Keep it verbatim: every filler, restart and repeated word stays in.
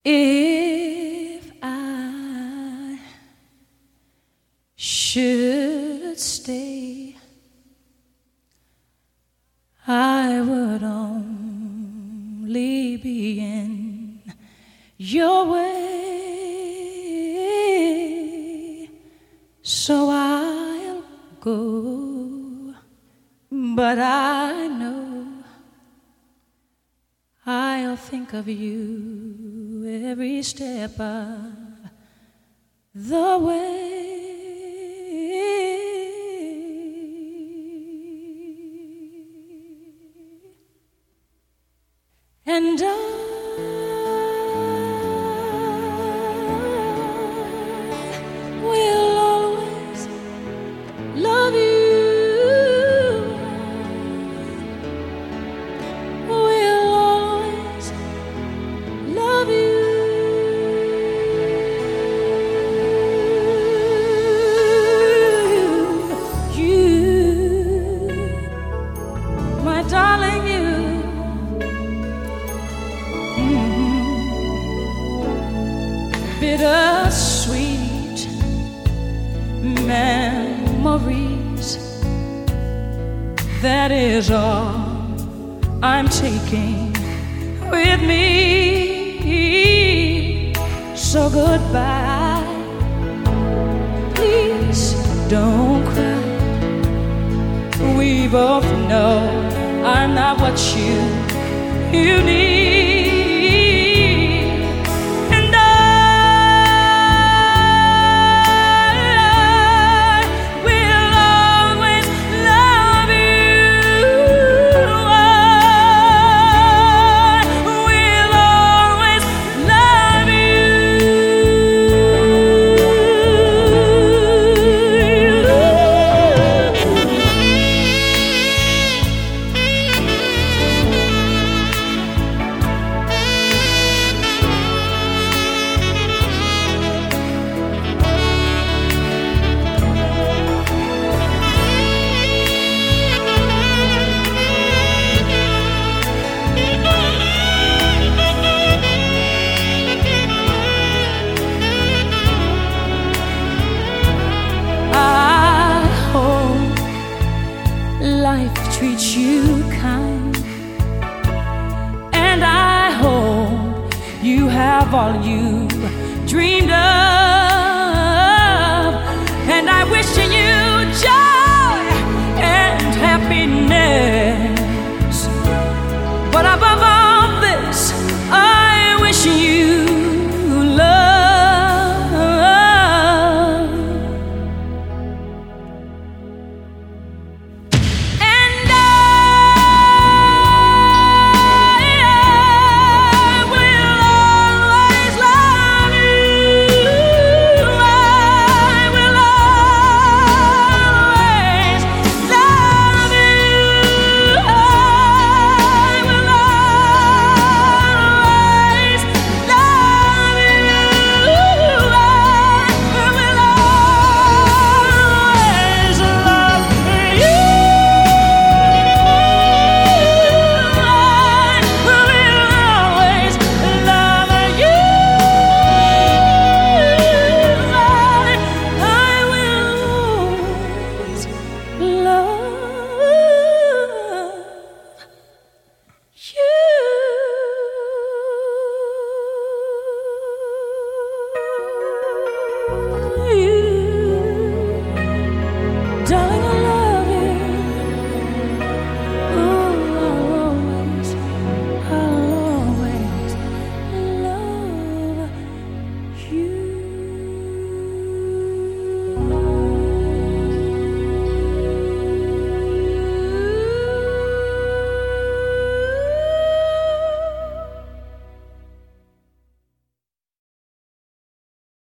If I should stay, I would only be in your way, so I'll go, but I know I'll think of you every step of the way. And I will always love you. Will always love you. You, my darling, you. Bittersweet memories, that is all I'm taking with me. So goodbye, please don't cry. We both know I'm not what you, you need. Life treats you kind, and I hope you have all you dreamed of.